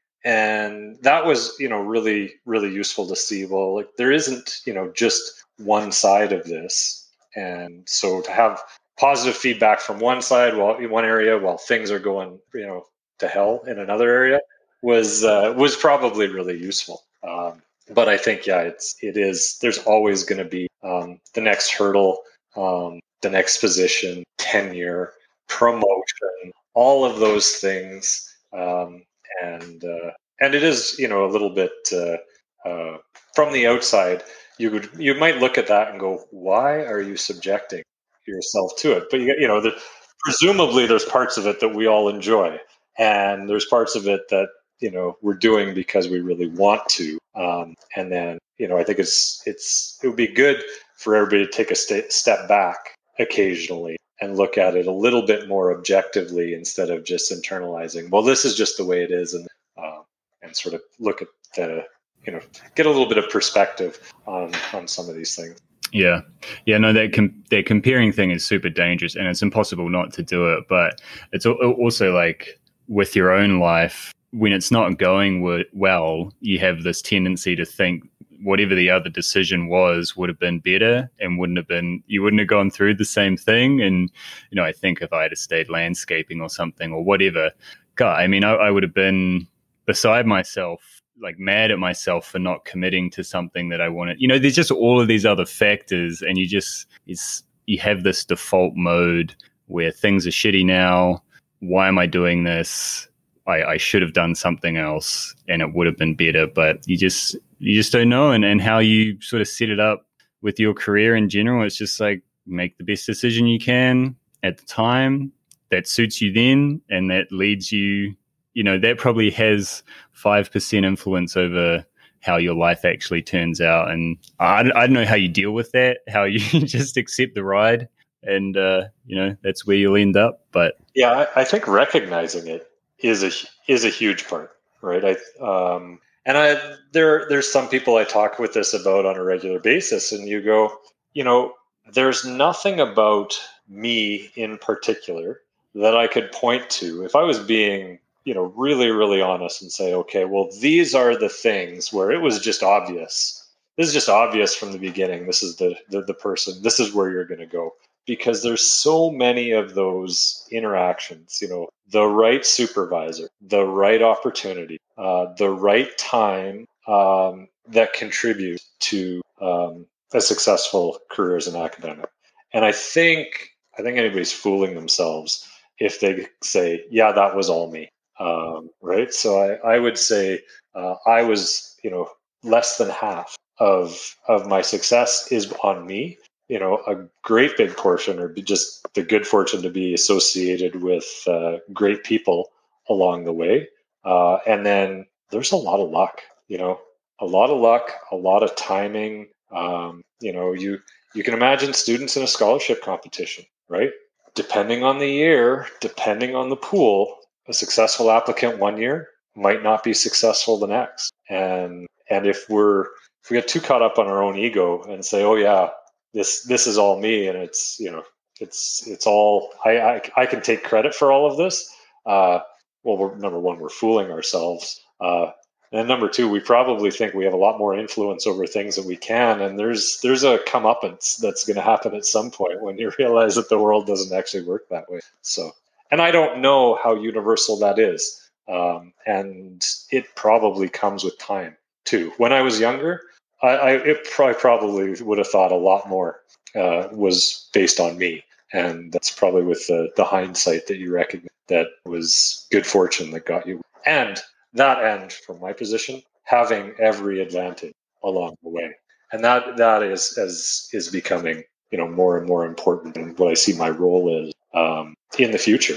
And that was, you know, really, really useful to see. Well, like there isn't, you know, just one side of this. And so to have positive feedback from one side, well, in one area, while things are going, you know, to hell in another area, was uh, was probably really useful. Um, but I think, yeah, it's it is. There's always going to be um, the next hurdle, um, the next position, tenure, promotion, all of those things, um, and uh, and it is, you know, a little bit uh, uh, from the outside. You would you might look at that and go, why are you subjecting yourself to it? But you you know, the, presumably there's parts of it that we all enjoy, and there's parts of it that, you know, we're doing because we really want to. Um, and then, you know, I think it's it's it would be good for everybody to take a st- step back occasionally and look at it a little bit more objectively instead of just internalizing, well, this is just the way it is, and uh, and sort of look at the, you know, get a little bit of perspective on on some of these things. Yeah, yeah, no, that com- that comparing thing is super dangerous, and it's impossible not to do it. But it's also like with your own life, when it's not going w- well, you have this tendency to think whatever the other decision was would have been better and wouldn't have been, you wouldn't have gone through the same thing. And, you know, I think if I had stayed landscaping or something or whatever, God, I mean, I, I would have been beside myself, like mad at myself for not committing to something that I wanted. You know, there's just all of these other factors, and you just, it's, you have this default mode where things are shitty now. Why am I doing this? I, I should have done something else and it would have been better, but you just, you just don't know. And, and how you sort of set it up with your career in general, it's just like make the best decision you can at the time that suits you then. And that leads you, you know, that probably has five percent influence over how your life actually turns out. And I, I don't know how you deal with that, how you just accept the ride and, uh, you know, that's where you'll end up. But yeah, I, I think recognizing it is a is a huge part, right? I um, and I there there's some people I talk with this about on a regular basis, and you go, you know, there's nothing about me in particular that I could point to if I was being, you know, really really honest and say, okay, well, these are the things where it was just obvious. This is just obvious from the beginning. This is the the, the person. This is where you're going to go. Because there's so many of those interactions, you know, the right supervisor, the right opportunity, uh, the right time um, that contribute to um, a successful career as an academic. And I think I think anybody's fooling themselves if they say, "Yeah, that was all me." Um, right? So I, I would say uh, I was, you know, less than half of of my success is on me. You know, a great big portion, or just the good fortune to be associated with uh, great people along the way. Uh, and then there's a lot of luck, you know, a lot of luck, a lot of timing, Um, you know, you you can imagine students in a scholarship competition, right? Depending on the year, depending on the pool, a successful applicant one year might not be successful the next. And and if we're if we get too caught up on our own ego and say, oh yeah, this this is all me, and it's you know it's it's all I I, I can take credit for all of this. Uh, well, we're, number one, we're fooling ourselves. Uh, and number two, we probably think we have a lot more influence over things than we can. And there's there's a comeuppance that's going to happen at some point when you realize that the world doesn't actually work that way. So, and I don't know how universal that is. Um, and it probably comes with time too. When I was younger, I, I it pro- probably would have thought a lot more uh, was based on me. And that's probably with the, the hindsight that you recognize that was good fortune that got you. And that end, from my position, having every advantage along the way. And that that is as is becoming, you know, more and more important. And what I see my role is um, in the future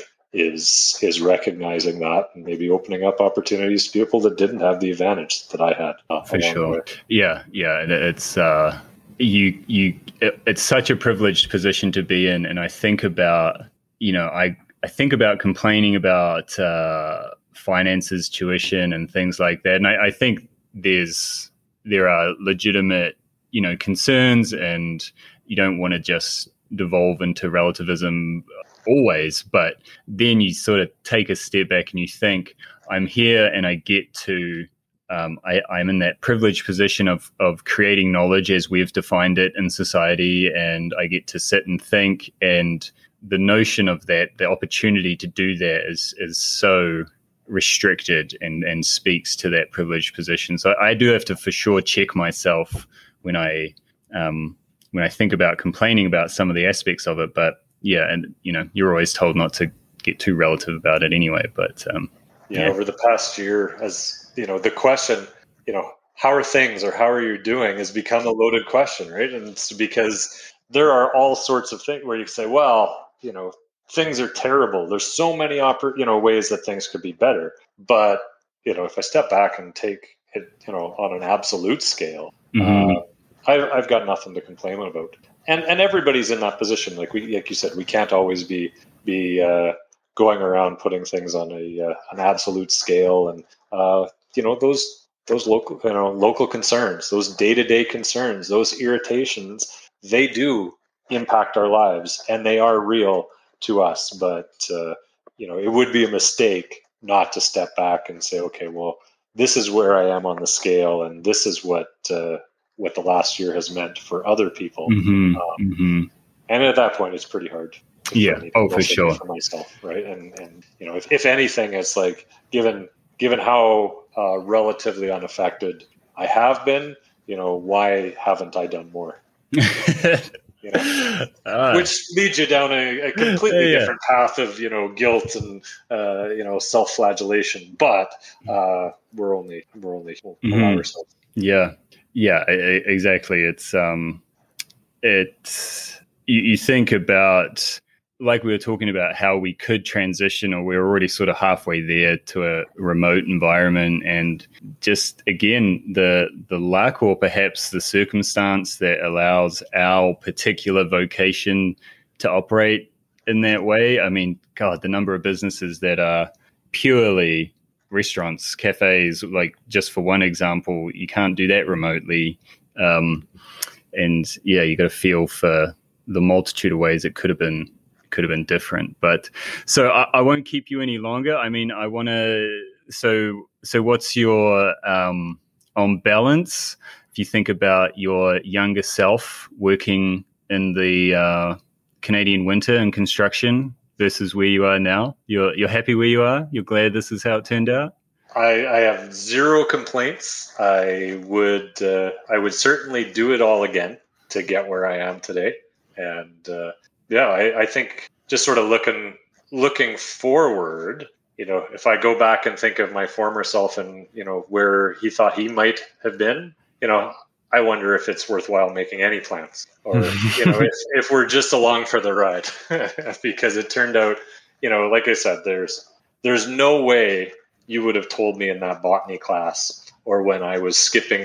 is is recognizing that and maybe opening up opportunities to people that didn't have the advantage that I had. Uh, For sure. Yeah, yeah. It's uh, you you. It, it's such a privileged position to be in, and I think about you know I I think about complaining about uh, finances, tuition, and things like that, and I, I think there's there are legitimate you know concerns, and you don't want to just devolve into relativism always, but then you sort of take a step back and you think, I'm here and I get to, um, I, I'm in that privileged position of of creating knowledge as we've defined it in society, and I get to sit and think, and the notion of that, the opportunity to do that is is so restricted and, and speaks to that privileged position. So I do have to for sure check myself when I um, when I think about complaining about some of the aspects of it, but yeah, and you know, you're always told not to get too relative about it anyway. But um, yeah, yeah, over the past year, as you know, the question, you know, how are things or how are you doing has become a loaded question, right? And it's because there are all sorts of things where you say, well, you know, things are terrible. There's so many oper- you know ways that things could be better. But you know, if I step back and take it, you know, on an absolute scale, mm-hmm. uh, I, I've got nothing to complain about. And and everybody's in that position. Like we, like you said, we can't always be be uh, going around putting things on a uh, an absolute scale. And uh, you know those those local you know local concerns, those day to day concerns, those irritations, they do impact our lives, and they are real to us. But uh, you know, it would be a mistake not to step back and say, okay, well, this is where I am on the scale, and this is what. Uh, what the last year has meant for other people. Mm-hmm. Um, Mm-hmm. and at that point, it's pretty hard Yeah. for me to Oh, for also do sure. for myself, right? And and you know, if, if anything, it's like given given how uh, relatively unaffected I have been, you know, why haven't I done more? You know, ah, which leads you down a, a completely yeah. different path of you know guilt and uh, you know self-flagellation. But uh, we're only we're only we'll allow Mm-hmm. ourselves. Yeah. Yeah. I, I, exactly. It's um, it's you, you think about, like we were talking about, how we could transition, or we're already sort of halfway there to a remote environment, and just again the the luck or perhaps the circumstance that allows our particular vocation to operate in that way. I mean, God, the number of businesses that are purely restaurants, cafes, like just for one example, you can't do that remotely. Um, and yeah, you got to feel for the multitude of ways it could have been could have been different. But so I, I won't keep you any longer. I mean, I want to. So so what's your um, on balance? If you think about your younger self working in the uh, Canadian winter in construction versus where you are now, you're you're happy where you are. You're glad this is how it turned out. I, I have zero complaints. I would uh, I would certainly do it all again to get where I am today. And uh, yeah, I, I think just sort of looking looking forward, you know, if I go back and think of my former self and you know where he thought he might have been, you know, I wonder if it's worthwhile making any plans, or you know, if if we're just along for the ride, because it turned out, you know, like I said, there's there's no way you would have told me in that botany class or when I was skipping my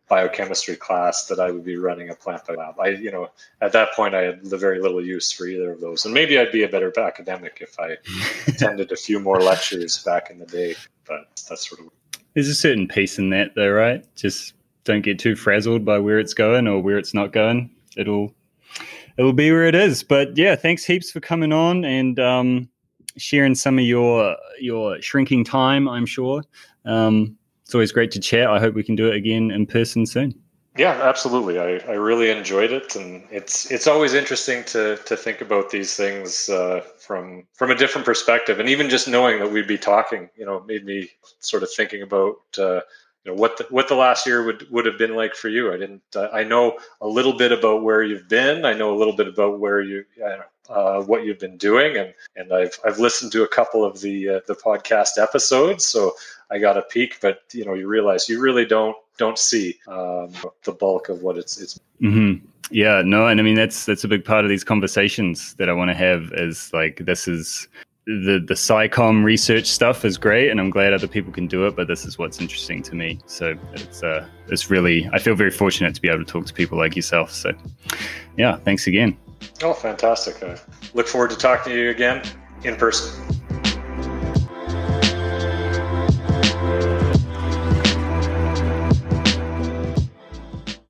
biochemistry class that I would be running a plant lab. I, you know, at that point I had very little use for either of those. And maybe I'd be a better academic if I attended a few more lectures back in the day, but that's sort of. There's a certain peace in that though, right? Just don't get too frazzled by where it's going or where it's not going. It'll, it'll be where it is. But yeah, thanks heaps for coming on and, um, sharing some of your, your shrinking time, I'm sure. Um, It's always great to chat. I hope we can do it again in person soon. Yeah, absolutely. I, I really enjoyed it, and it's it's always interesting to to think about these things uh, from from a different perspective. And even just knowing that we'd be talking, you know, made me sort of thinking about uh, you know what the, what the last year would would have been like for you. I didn't. Uh, I know a little bit about where you've been. I know a little bit about where you. Uh, Uh, what you've been doing, and and I've I've listened to a couple of the uh, the podcast episodes, so I got a peek. But you know, you realize you really don't don't see um, the bulk of what it's it's. Mm-hmm. Yeah, no, and I mean that's that's a big part of these conversations that I want to have. Is like this is the the SciComm research stuff is great, and I'm glad other people can do it. But this is what's interesting to me. So it's uh it's really I feel very fortunate to be able to talk to people like yourself. So yeah, thanks again. Oh, fantastic. I look forward to talking to you again in person.